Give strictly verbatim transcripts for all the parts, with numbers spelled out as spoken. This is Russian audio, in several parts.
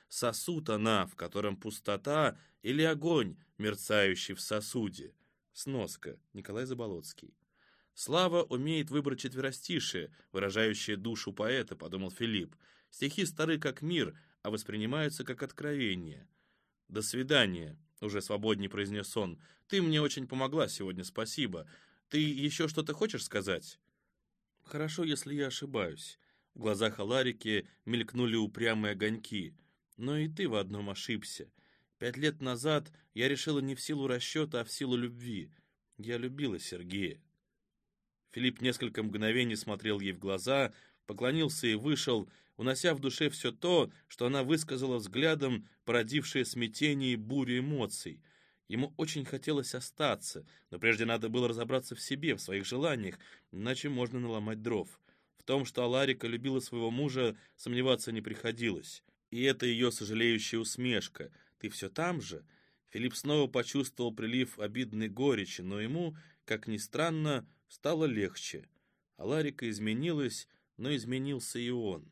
Сосуд она, в котором пустота, или огонь, мерцающий в сосуде. Сноска. Николай Заболоцкий. Слава умеет выбрать четверостишие, выражающее душу поэта, подумал Филипп. Стихи стары как мир, а воспринимаются как откровение. «До свидания», — уже свободнее произнес он. «Ты мне очень помогла сегодня, спасибо. Ты еще что-то хочешь сказать?» «Хорошо, если я ошибаюсь». В глазах Аларики мелькнули упрямые огоньки. «Но и ты в одном ошибся. Пять лет назад я решила не в силу расчета, а в силу любви. Я любила Сергея». Филипп несколько мгновений смотрел ей в глаза, поклонился и вышел, унося в душе все то, что она высказала взглядом, породившее смятение и бурю эмоций. Ему очень хотелось остаться, но прежде надо было разобраться в себе, в своих желаниях, иначе можно наломать дров. В том, что Аларика любила своего мужа, сомневаться не приходилось. И это ее сожалеющая усмешка. «Ты все там же?» Филипп снова почувствовал прилив обидной горечи, но ему, как ни странно, стало легче. Аларика изменилась, но изменился и он.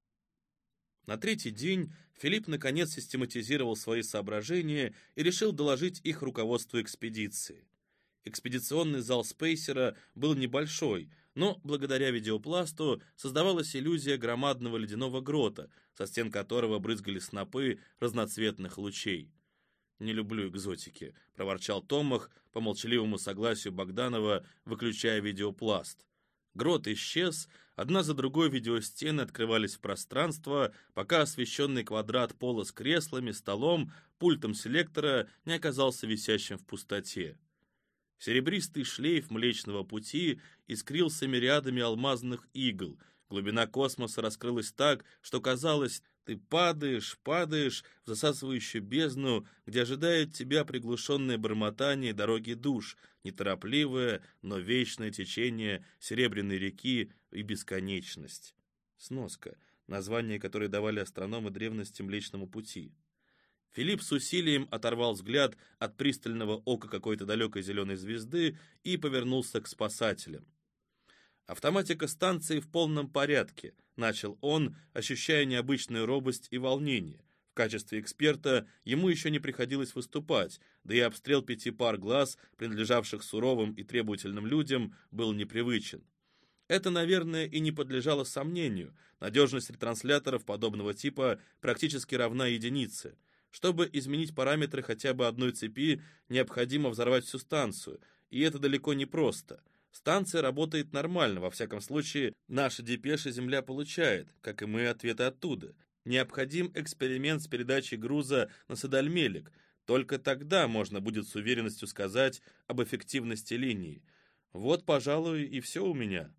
На третий день Филипп наконец систематизировал свои соображения и решил доложить их руководству экспедиции. Экспедиционный зал Спейсера был небольшой, но благодаря видеопласту создавалась иллюзия громадного ледяного грота, со стен которого брызгали снопы разноцветных лучей. «Не люблю экзотики», — проворчал Томах по молчаливому согласию Богданова, выключая видеопласт. Грот исчез, одна за другой видеостены открывались в пространство, пока освещенный квадрат пола с креслами, столом, пультом селектора не оказался висящим в пустоте. Серебристый шлейф Млечного Пути искрился мириадами алмазных игл. Глубина космоса раскрылась так, что казалось, ты падаешь, падаешь в засасывающую бездну, где ожидает тебя приглушенное бормотание дороги душ, неторопливое, но вечное течение Серебряной реки и бесконечность. Сноска. Название, которое давали астрономы древности Млечному Пути. Филипп с усилием оторвал взгляд от пристального ока какой-то далекой зеленой звезды и повернулся к спасателям. «Автоматика станции в полном порядке», — начал он, ощущая необычную робость и волнение. В качестве эксперта ему еще не приходилось выступать, да и обстрел пяти пар глаз, принадлежавших суровым и требовательным людям, был непривычен. Это, наверное, и не подлежало сомнению. Надежность ретрансляторов подобного типа практически равна единице. Чтобы изменить параметры хотя бы одной цепи, необходимо взорвать всю станцию, и это далеко не просто. Станция работает нормально, во всяком случае, наши депеши Земля получает, как и мы ответы оттуда. Необходим эксперимент с передачей груза на Садальмелик. Только тогда можно будет с уверенностью сказать об эффективности линии. Вот, пожалуй, и все у меня.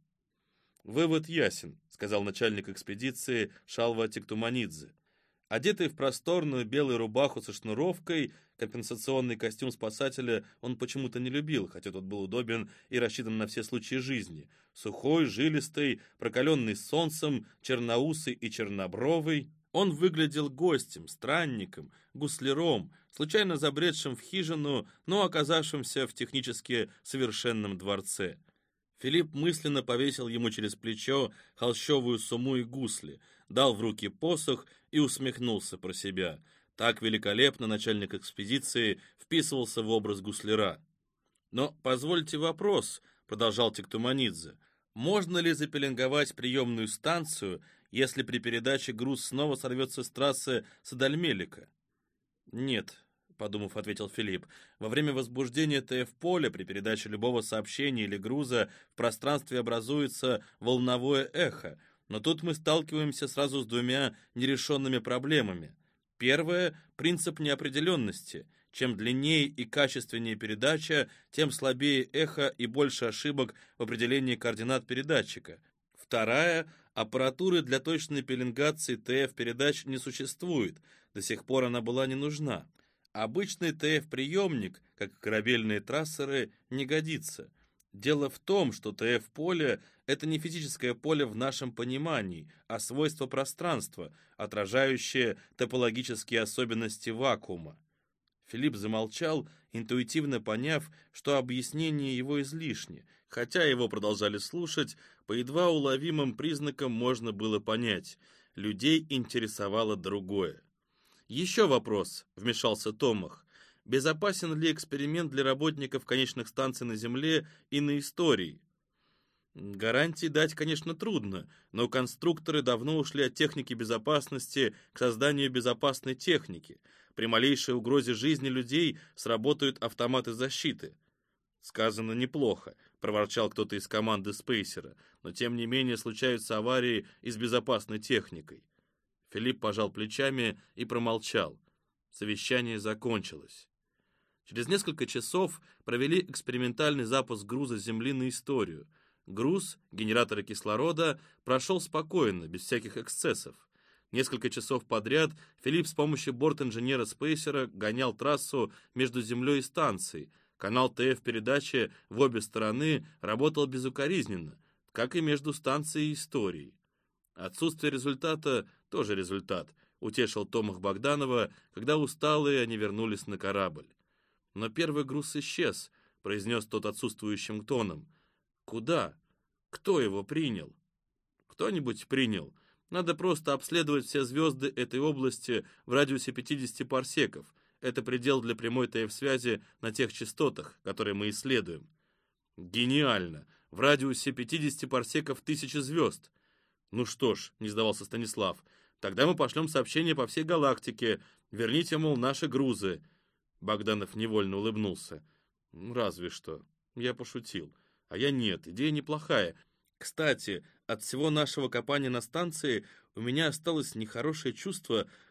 «Вывод ясен», — сказал начальник экспедиции Шалва Тиктуманидзе. Одетый в просторную белую рубаху со шнуровкой, компенсационный костюм спасателя он почему-то не любил, хотя тот был удобен и рассчитан на все случаи жизни. Сухой, жилистый, прокаленный солнцем, черноусый и чернобровый, он выглядел гостем, странником, гусляром, случайно забредшим в хижину, но оказавшимся в технически совершенном дворце. Филипп мысленно повесил ему через плечо холщовую сумму и гусли, дал в руки посох и усмехнулся про себя. Так великолепно начальник экспедиции вписывался в образ гусляра. «Но позвольте вопрос», — продолжал Тиктуманидзе, «можно ли запеленговать приемную станцию, если при передаче груз снова сорвется с трассы Садальмелика?» «Нет», — подумав, ответил Филипп. «Во время возбуждения ТФ-поля при передаче любого сообщения или груза в пространстве образуется волновое эхо, но тут мы сталкиваемся сразу с двумя нерешенными проблемами. Первое — принцип неопределенности. Чем длиннее и качественнее передача, тем слабее эхо и больше ошибок в определении координат передатчика. Вторая — аппаратуры для точной пеленгации ТФ-передач не существует, до сих пор она была не нужна. Обычный ТФ-приемник, как и корабельные трассеры, не годится. Дело в том, что ТФ-поле — это не физическое поле в нашем понимании, а свойство пространства, отражающее топологические особенности вакуума. Филипп замолчал, интуитивно поняв, что объяснение его излишне. Хотя его продолжали слушать, по едва уловимым признакам можно было понять — людей интересовало другое. «Еще вопрос», — вмешался Томах. «Безопасен ли эксперимент для работников конечных станций на Земле и на истории?» Гарантии дать, конечно, трудно, но конструкторы давно ушли от техники безопасности к созданию безопасной техники. При малейшей угрозе жизни людей сработают автоматы защиты. «Сказано неплохо», — проворчал кто-то из команды Спейсера, «но тем не менее случаются аварии и с безопасной техникой». Филипп пожал плечами и промолчал. Совещание закончилось. Через несколько часов провели экспериментальный запуск груза с Земли на историю. Груз, генераторы кислорода, прошел спокойно, без всяких эксцессов. Несколько часов подряд Филипп с помощью борт-инженера Спейсера гонял трассу между Землей и станцией. Канал ТФ-передачи в обе стороны работал безукоризненно, как и между станцией и историей. Отсутствие результата — тоже результат, утешил Томах Богданова, когда усталые они вернулись на корабль. «Но первый груз исчез», — произнес тот отсутствующим тоном. «Куда? Кто его принял?» «Кто-нибудь принял. Надо просто обследовать все звезды этой области в радиусе пятидесяти парсеков. Это предел для прямой ТФ-связи на тех частотах, которые мы исследуем». «Гениально! В радиусе пятидесяти парсеков тысячи звезд». «Ну что ж», — не сдавался Станислав, — «тогда мы пошлем сообщение по всей галактике. Верните, мол, наши грузы». Богданов невольно улыбнулся. «Разве что. Я пошутил. А я нет, идея неплохая. Кстати, от всего нашего копания на станции у меня осталось нехорошее чувство,